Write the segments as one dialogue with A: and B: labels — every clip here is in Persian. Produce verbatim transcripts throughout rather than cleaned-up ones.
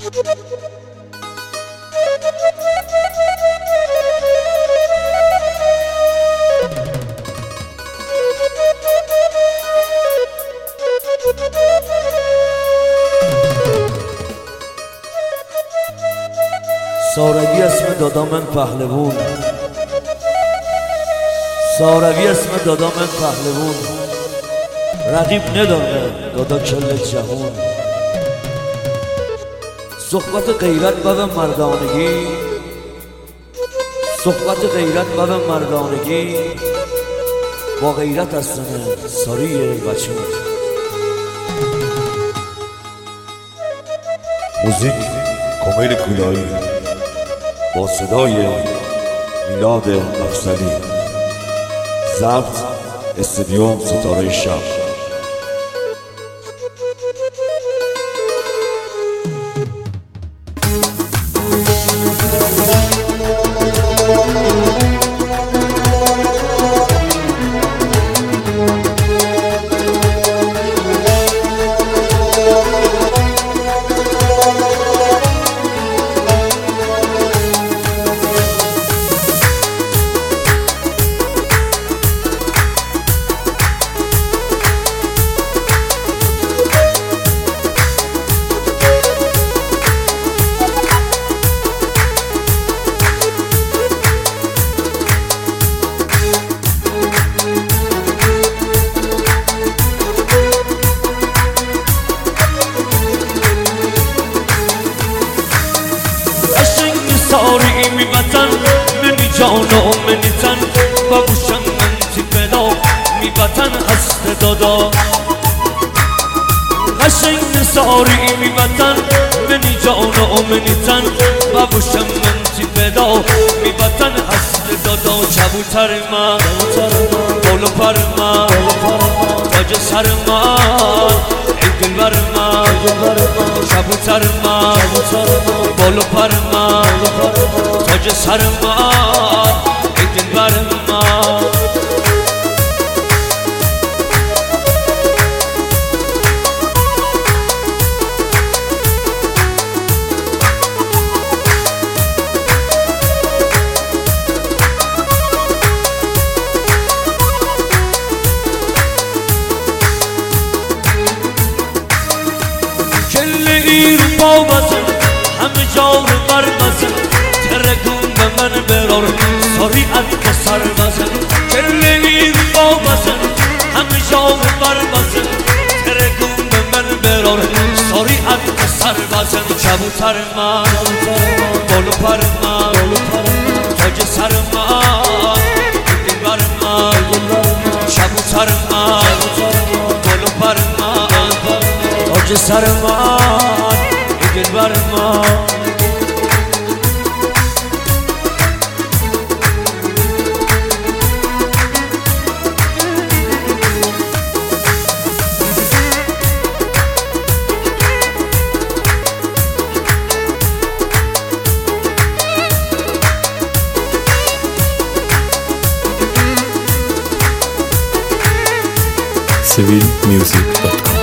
A: ساروی اسم دادا من پهلوون، ساروی اسم دادا من پهلوون، رقیب نداره دادا کل جهون. صحبت غیرت و مردانگی، صحبت غیرت و مردانگی، با غیرت از سنه ساری بچون.
B: موزیک کمیل کولایی با صدای میلاد افضلی، ضبط استودیو ستاره شب.
C: ساری می وطن منی جان و منی تن و بوشم من تی بلا می وطن هست دادا. قشنگ ساری می وطن منی جان و منی تن و بوشم من تی بلا می وطن هست دادا. کبوتر من بالو پر من تاج سر من ای دلبر من، کبوتر من بالو پر من تاج سر من ای دلبر من. با بزن همه جا رو بر بزن، ترکون به من برار ساری از سر بزن. کل این با بزن همه جا رو بر بزن، ترکون به من برار ساری از سر بزن. کبوتر من بالو پر من تاج سر من دلبر من، کبوتر من بالو پر من تاج سر من دلبر ما.
D: سیویل میوزیک دات کام.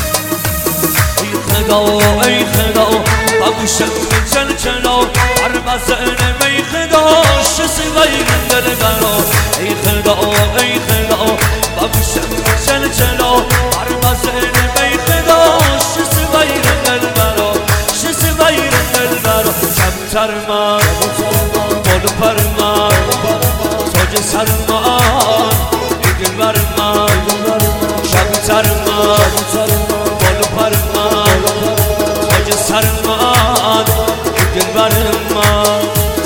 C: ای خدا ای خدا بگوشم چل چلا هر بزن می خدا شسی غیر دل برا. ای خدا ای خدا بگوشم چل چلا هر بزن می خدا شسی غیر دل برا، شسی غیر دل برا. کبوتر من بالو پر من تاج سر من ای دلبر من، کبوتر من بالو پر من تاج سر من ای دلبر من.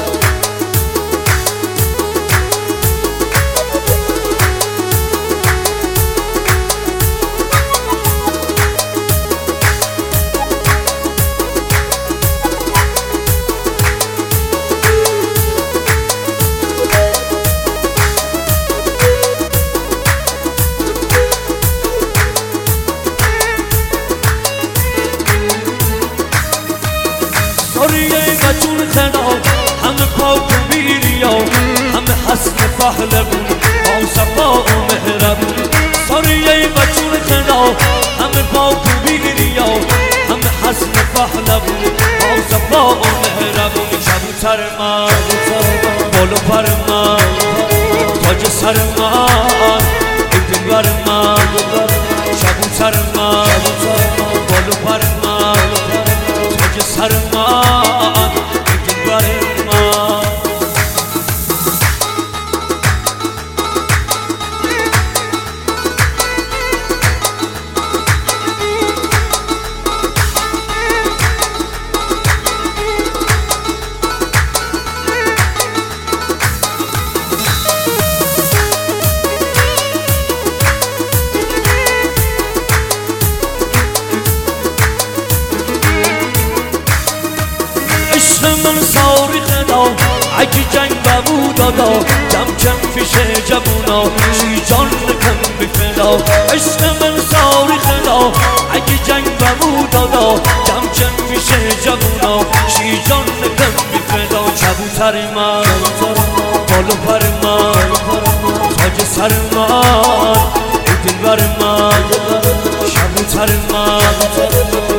C: بچون خدا همه پاک و بیریا، همه حسن پهلوون با صفا و مهربون. ساریه بچون خدا همه پاک و بیریا، همه حسن پهلوون با کبوتر من بالو پر من تاج سر من ای دلبر من کبوتر من بالو پر من تاج سر من ای دلبر من عشق من صاریخ دا اگه جنگ بمو دادا کم کم پیش جوونا شی جان کم بفدا عشق من صاریخ دا اگه جنگ بمو دادا کم کم پیش جوونا شی جان کم بفدا کبوتر من بالو پر من تاج سر من ای دلبر من کبوتر من